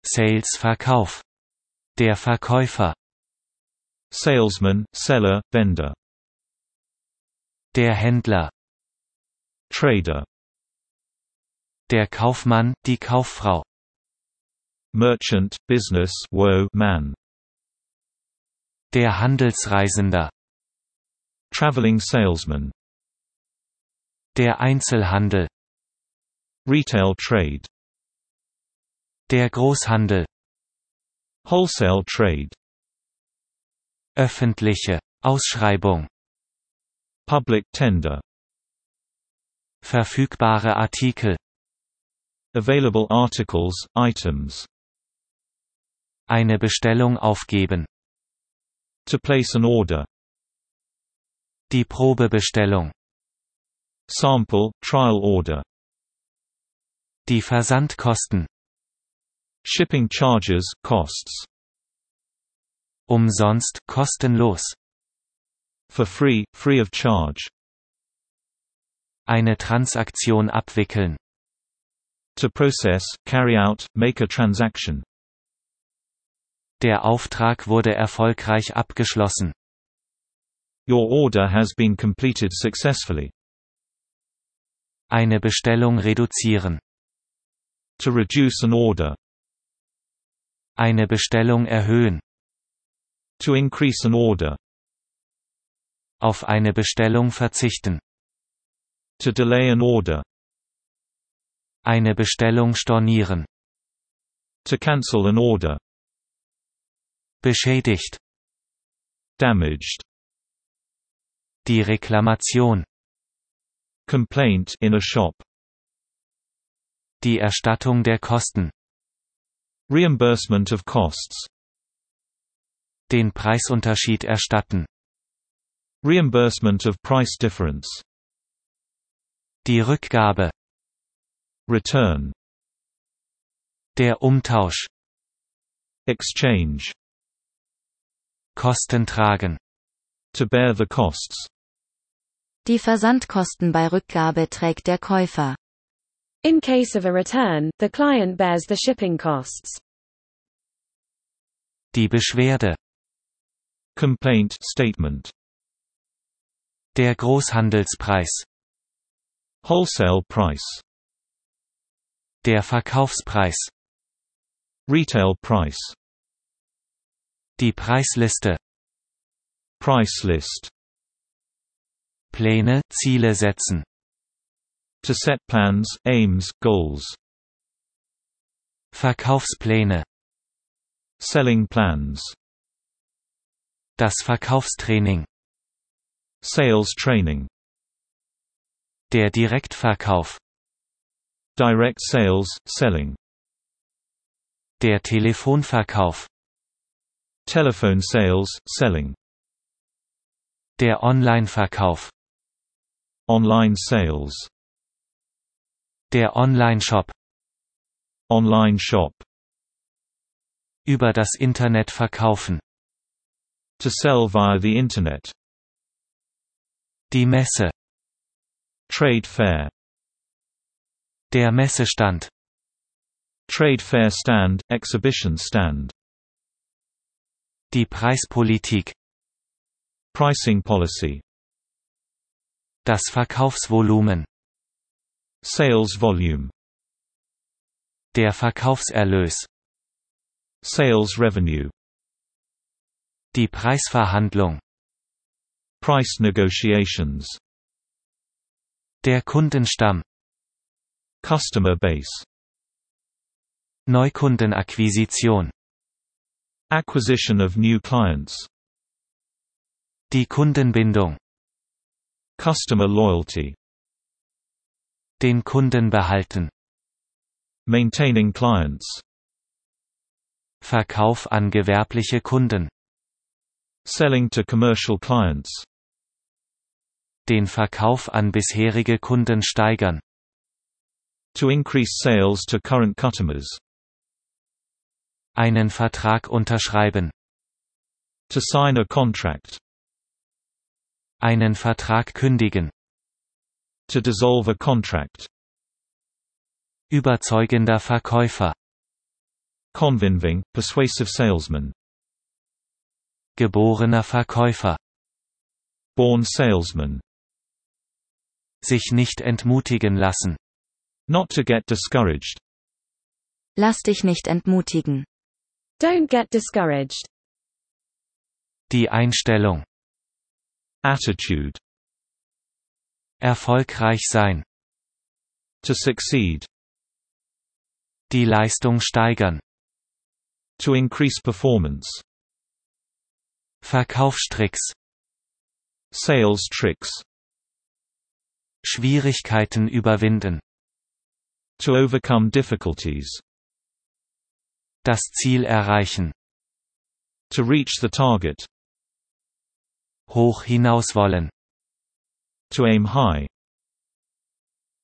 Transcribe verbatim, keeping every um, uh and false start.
Sales Verkauf. Der Verkäufer. Salesman, seller, vendor. Der Händler. Trader. Der Kaufmann, die Kauffrau. Merchant, business, wo, man. Der Handelsreisender. Traveling salesman. Der Einzelhandel. Retail trade. Der Großhandel. Wholesale trade. Öffentliche Ausschreibung. Public tender. Verfügbare Artikel. Available articles, items. Eine Bestellung aufgeben. To place an order. Die Probebestellung. Sample, trial order. Die Versandkosten. Shipping charges, costs. Umsonst, kostenlos. For free, free of charge. Eine Transaktion abwickeln. To process, carry out, make a transaction. Der Auftrag wurde erfolgreich abgeschlossen. Your order has been completed successfully. Eine Bestellung reduzieren. To reduce an order. Eine Bestellung erhöhen. To increase an order. Auf eine Bestellung verzichten. To delay an order. Eine Bestellung stornieren. To cancel an order. Beschädigt. Damaged. Die Reklamation. Complaint in a shop. Die Erstattung der Kosten. Reimbursement of costs. Den Preisunterschied erstatten. Reimbursement of price difference. Die Rückgabe. Return. Der Umtausch. Exchange. Kosten tragen. To bear the costs. Die Versandkosten bei Rückgabe trägt der Käufer. In case of a return, the client bears the shipping costs. Die Beschwerde. Complaint statement. Der Großhandelspreis. Wholesale price. Der Verkaufspreis. Retail price. Die Preisliste. Price list. Pläne, Ziele setzen. To set plans, aims, goals. Verkaufspläne. Selling plans. Das Verkaufstraining. Sales training. Der Direktverkauf. Direct sales, selling. Der Telefonverkauf. Telephone sales, selling. Der Onlineverkauf. Online sales. Der Onlineshop. Online shop. Über das Internet verkaufen. To sell via the internet. Die Messe. Trade fair. Der Messestand. Trade fair stand, exhibition stand. Die Preispolitik. Pricing policy. Das Verkaufsvolumen. Sales volume. Der Verkaufserlös. Sales revenue. Die Preisverhandlung. Price negotiations. Der Kundenstamm. Customer base. Neukundenakquisition. Acquisition of new clients. Die Kundenbindung. Customer loyalty. Den Kunden behalten. Maintaining clients. Verkauf an gewerbliche Kunden. Selling to commercial clients. Den Verkauf an bisherige Kunden steigern. To increase sales to current customers. Einen Vertrag unterschreiben. To sign a contract. Einen Vertrag kündigen. To dissolve a contract. Überzeugender Verkäufer. Convincing, persuasive salesman. Geborener Verkäufer. Born salesman. Sich nicht entmutigen lassen. Not to get discouraged. Lass dich nicht entmutigen. Don't get discouraged. Die Einstellung. Attitude. Erfolgreich sein. To succeed. Die Leistung steigern. To increase performance. Verkaufstricks. Sales tricks. Schwierigkeiten überwinden. To overcome difficulties. Das Ziel erreichen. To reach the target. Hoch hinaus wollen. To aim high.